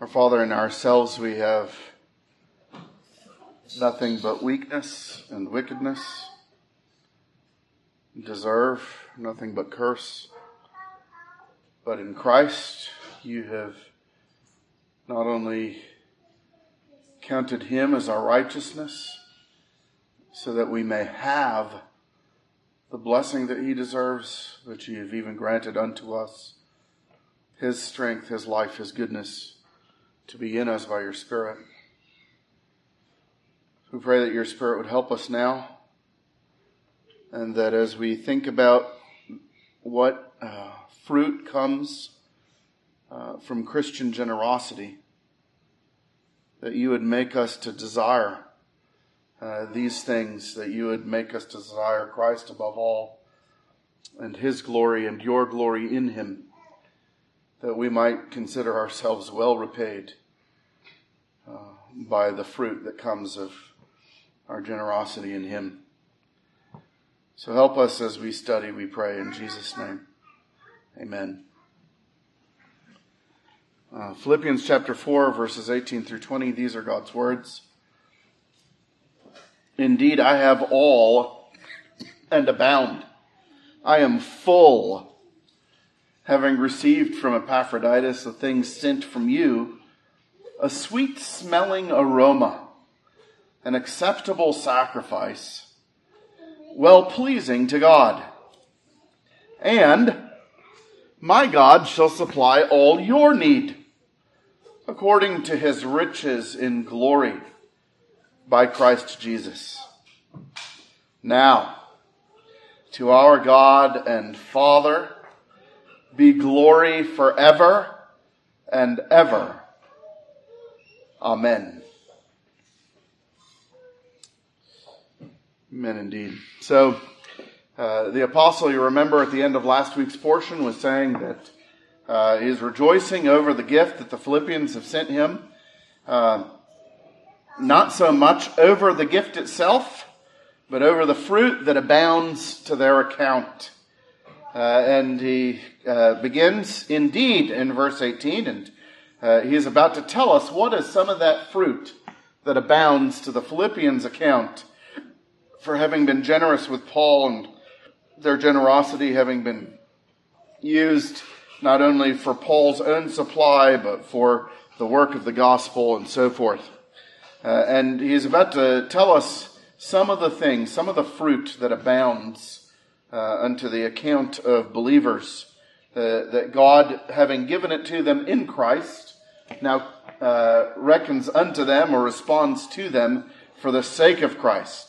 Our Father, in ourselves we have nothing but weakness and wickedness, deserve nothing but curse. But in Christ, you have not only counted him as our righteousness, so that we may have the blessing that he deserves, but you have even granted unto us his strength, his life, his goodness to be in us by your Spirit. We pray that your Spirit would help us now, and that as we think about what fruit comes from Christian generosity, that you would make us to desire these things, that you would make us to desire Christ above all, and his glory and your glory in him, that we might consider ourselves well repaid by the fruit that comes of our generosity in him. So help us as we study, we pray in Jesus' name. Amen. Philippians chapter 4, verses 18 through 20, these are God's words. Indeed, I have all and abound. I am full, having received from Epaphroditus the things sent from you, a sweet-smelling aroma, an acceptable sacrifice, well-pleasing to God. And my God shall supply all your need, according to his riches in glory, by Christ Jesus. Now, to our God and Father, be glory forever and ever. Amen. Amen indeed. So, the apostle, you remember at the end of last week's portion, was saying that he is rejoicing over the gift that the Philippians have sent him. Not so much over the gift itself, but over the fruit that abounds to their account. And he begins indeed in verse 18, and he is about to tell us what is some of that fruit that abounds to the Philippians' account for having been generous with Paul, and their generosity having been used not only for Paul's own supply, but for the work of the gospel and so forth. And he's about to tell us some of the things, some of the fruit that abounds unto the account of believers, that God, having given it to them in Christ, now reckons unto them or responds to them for the sake of Christ.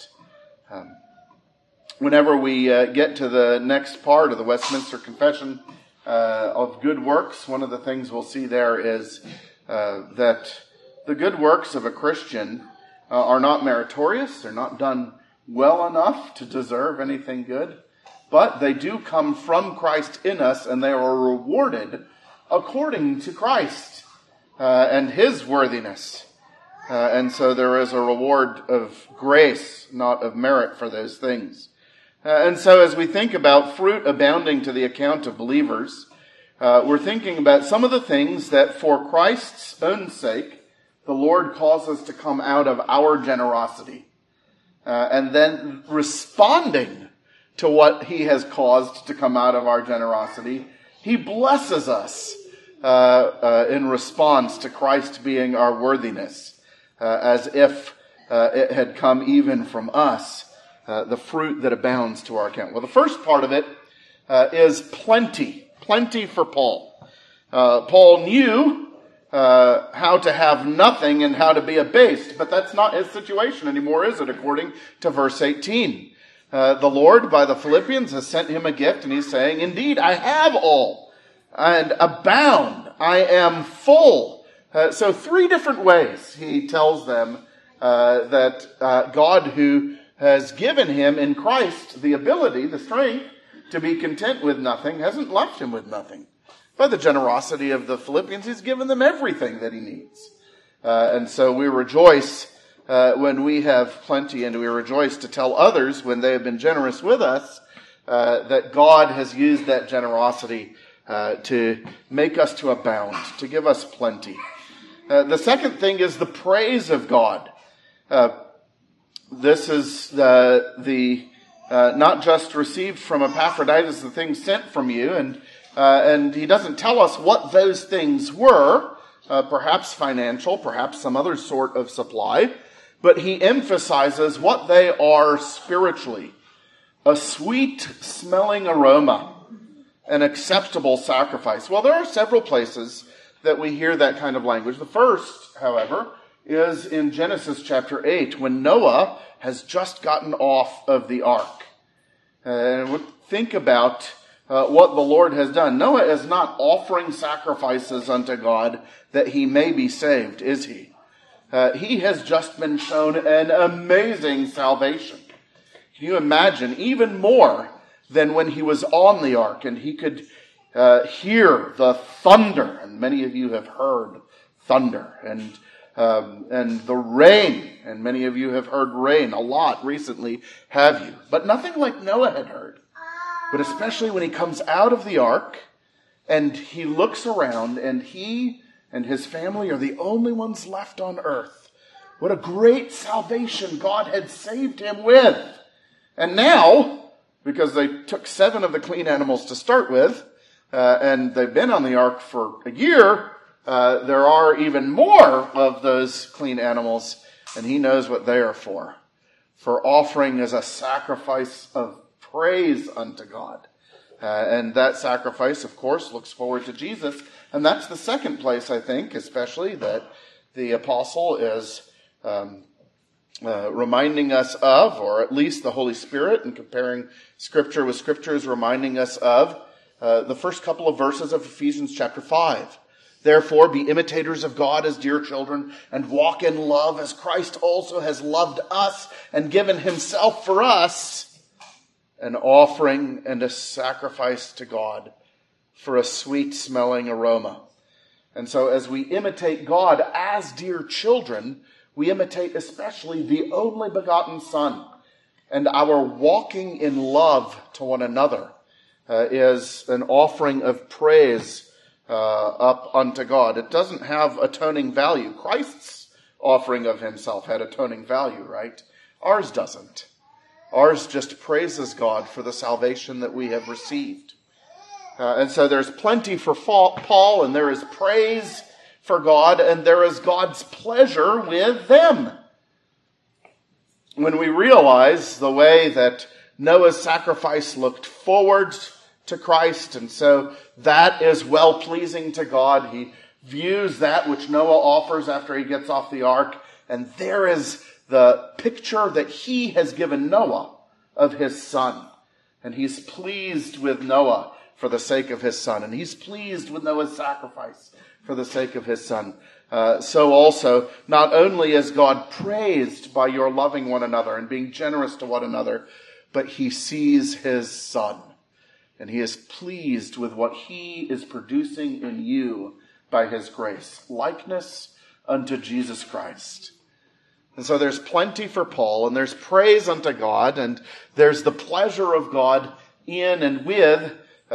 Whenever we get to the next part of the Westminster Confession of good works, one of the things we'll see there is that the good works of a Christian are not meritorious. They're not done well enough to deserve anything good, but they do come from Christ in us, and they are rewarded according to Christ and his worthiness. And so there is a reward of grace, not of merit, for those things. And so as we think about fruit abounding to the account of believers, we're thinking about some of the things that for Christ's own sake, the Lord calls us to come out of our generosity. And then responding to what he has caused to come out of our generosity, he blesses us in response to Christ being our worthiness, as if it had come even from us, the fruit that abounds to our account. Well, the first part of it is plenty for Paul. Paul knew how to have nothing and how to be abased, but that's not his situation anymore, is it? According to verse 18. The Lord, by the Philippians, has sent him a gift, and he's saying, indeed, I have all and abound. I am full. So 3 different ways he tells them that God, who has given him in Christ the ability, the strength to be content with nothing, hasn't left him with nothing. By the generosity of the Philippians, he's given them everything that he needs. And so we rejoice when we have plenty, and we rejoice to tell others when they have been generous with us that God has used that generosity to make us to abound, to give us plenty. The second thing is the praise of God. This is the not just received from Epaphroditus, the things sent from you, and he doesn't tell us what those things were, perhaps financial, perhaps some other sort of supply, but he emphasizes what they are spiritually. A sweet-smelling aroma, an acceptable sacrifice. Well, there are several places that we hear that kind of language. The first, however, is in Genesis chapter 8, when Noah has just gotten off of the ark. And think about what the Lord has done. Noah is not offering sacrifices unto God that he may be saved, is he? He has just been shown an amazing salvation. Can you imagine? Even more than when he was on the ark and he could hear the thunder. And many of you have heard thunder. And the rain. And many of you have heard rain a lot recently, have you? But nothing like Noah had heard. But especially when he comes out of the ark and he looks around and he and his family are the only ones left on earth. What a great salvation God had saved him with. And now, because they took 7 of the clean animals to start with, and they've been on the ark for a year, there are even more of those clean animals, and he knows what they are for offering as a sacrifice of praise unto God. And that sacrifice, of course, looks forward to Jesus. And that's the second place, I think, especially, that the apostle is reminding us of, or at least the Holy Spirit, and comparing Scripture with Scripture, is reminding us of the first couple of verses of Ephesians chapter 5. Therefore, be imitators of God as dear children, and walk in love as Christ also has loved us and given himself for us, an offering and a sacrifice to God for a sweet-smelling aroma. And so as we imitate God as dear children, we imitate especially the only begotten Son. And our walking in love to one another is an offering of praise up unto God. It doesn't have atoning value. Christ's offering of himself had atoning value, right? Ours doesn't. Ours just praises God for the salvation that we have received. And so there's plenty for Paul, and there is praise for God, and there is God's pleasure with them. When we realize the way that Noah's sacrifice looked forward to Christ, and so that is well-pleasing to God, he views that which Noah offers after he gets off the ark, and there is the picture that he has given Noah of his son. And he's pleased with Noah for the sake of his son. And he's pleased with Noah's sacrifice for the sake of his son. So also, not only is God praised by your loving one another and being generous to one another, but he sees his son. And he is pleased with what he is producing in you by his grace. Likeness unto Jesus Christ. And so there's plenty for Paul, and there's praise unto God, and there's the pleasure of God in and with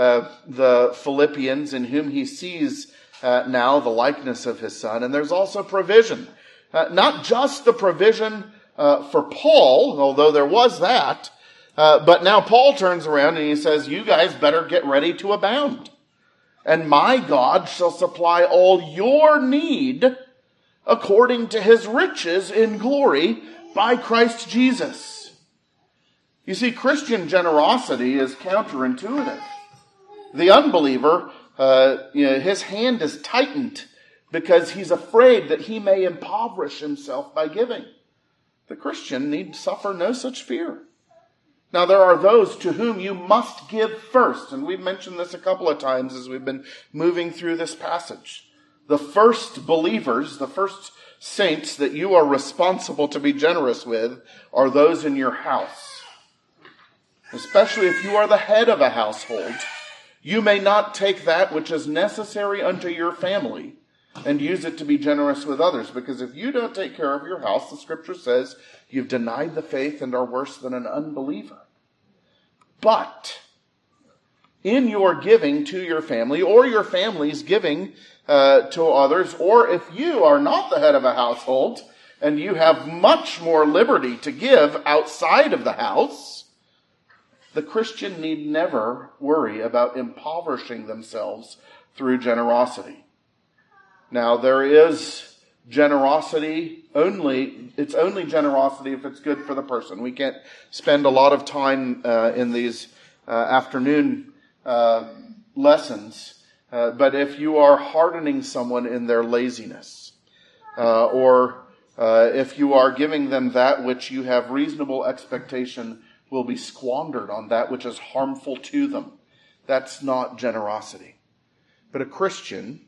the Philippians, in whom he sees now the likeness of his son. And there's also provision. Not just the provision for Paul, although there was that, but now Paul turns around and he says, you guys better get ready to abound. And my God shall supply all your need according to his riches in glory by Christ Jesus. You see, Christian generosity is counterintuitive. The unbeliever, his hand is tightened because he's afraid that he may impoverish himself by giving. The Christian need suffer no such fear. Now, there are those to whom you must give first, and we've mentioned this a couple of times as we've been moving through this passage. The first believers, the first saints that you are responsible to be generous with are those in your house. Especially if you are the head of a household, you may not take that which is necessary unto your family and use it to be generous with others. Because if you don't take care of your house, the scripture says you've denied the faith and are worse than an unbeliever. But in your giving to your family, or your family's giving to others, or if you are not the head of a household and you have much more liberty to give outside of the house, the Christian need never worry about impoverishing themselves through generosity. Now, there is generosity it's only generosity if it's good for the person. We can't spend a lot of time in these afternoon lessons, but if you are hardening someone in their laziness, or if you are giving them that which you have reasonable expectation will be squandered on that which is harmful to them, that's not generosity. But a Christian,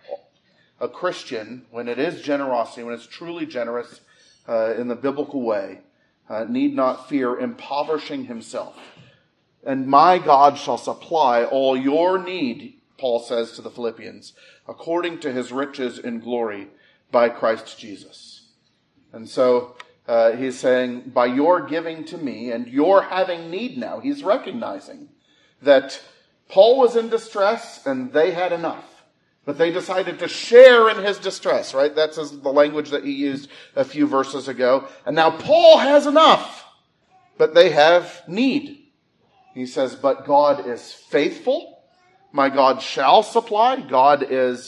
when it is generosity, when it's truly generous in the biblical way, need not fear impoverishing himself. And my God shall supply all your need, Paul says to the Philippians, according to his riches in glory by Christ Jesus. And so he's saying, by your giving to me and your having need now, he's recognizing that Paul was in distress and they had enough. But they decided to share in his distress, right? That's the language that he used a few verses ago. And now Paul has enough, but they have need. He says, but God is faithful. My God shall supply. God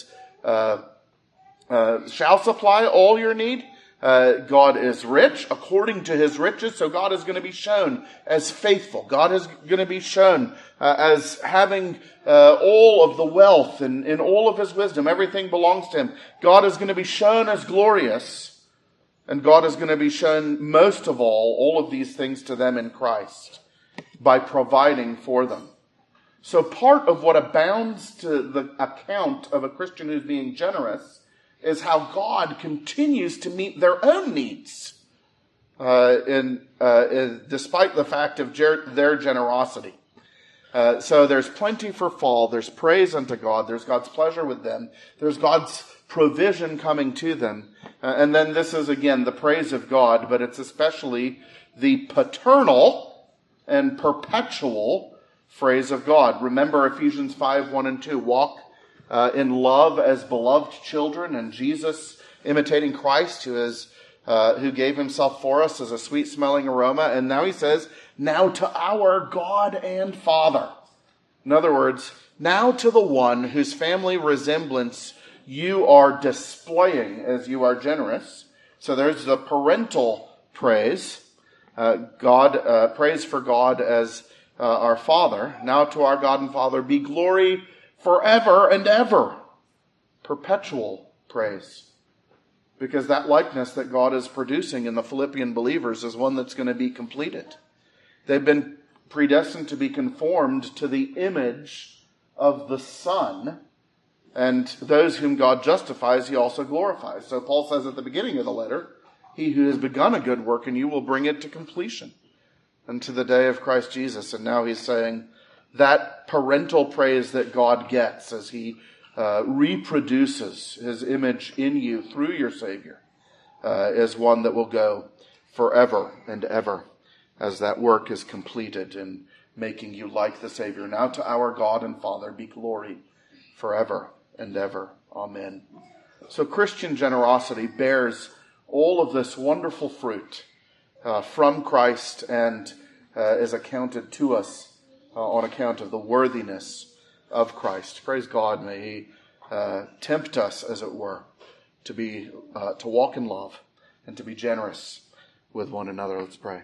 shall supply all your need. God is rich according to his riches. So God is going to be shown as faithful. God is going to be shown as having all of the wealth and in all of his wisdom. Everything belongs to him. God is going to be shown as glorious. And God is going to be shown most of all of these things to them in Christ by providing for them. So part of what abounds to the account of a Christian who's being generous is how God continues to meet their own needs, despite the fact of their generosity. So there's plenty for fall. There's praise unto God. There's God's pleasure with them. There's God's provision coming to them. And then this is, again, the praise of God, but it's especially the paternal and perpetual phrase of God. Remember Ephesians 5:1-2. Walk in love as beloved children, and Jesus imitating Christ, who gave himself for us as a sweet-smelling aroma. And now he says, now to our God and Father. In other words, now to the one whose family resemblance you are displaying as you are generous. So there's the parental praise. Praise for God as our Father. Now to our God and Father be glory forever and ever. Perpetual praise. Because that likeness that God is producing in the Philippian believers is one that's going to be completed. They've been predestined to be conformed to the image of the Son. And those whom God justifies, he also glorifies. So Paul says at the beginning of the letter, he who has begun a good work in you will bring it to completion unto the day of Christ Jesus. And now he's saying that parental praise that God gets as he reproduces his image in you through your Savior is one that will go forever and ever as that work is completed in making you like the Savior. Now to our God and Father be glory forever and ever. Amen. So Christian generosity bears all of this wonderful fruit from Christ and is accounted to us on account of the worthiness of Christ. Praise God. May he tempt us, as it were, to walk in love and to be generous with one another. Let's pray.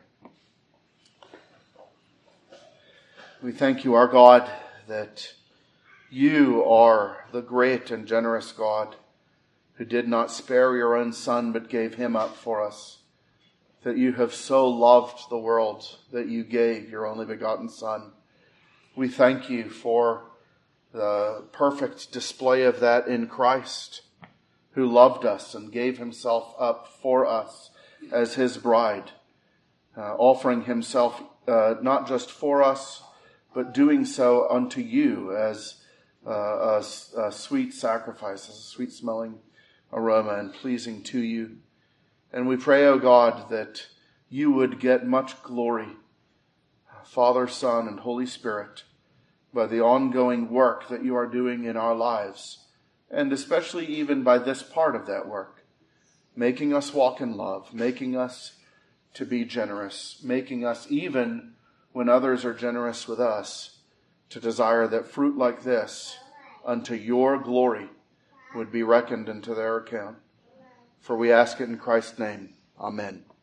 We thank you, our God, that you are the great and generous God who did not spare your own Son but gave him up for us. That you have so loved the world that you gave your only begotten Son. We thank you for the perfect display of that in Christ, who loved us and gave himself up for us as his bride, offering himself not just for us, but doing so unto you as a sweet sacrifice, as a sweet-smelling aroma and pleasing to you. And we pray, O God, that you would get much glory, Father, Son, and Holy Spirit, by the ongoing work that you are doing in our lives and especially even by this part of that work, making us walk in love, making us to be generous, making us, even when others are generous with us, to desire that fruit like this unto your glory would be reckoned into their account. For we ask it in Christ's name. Amen.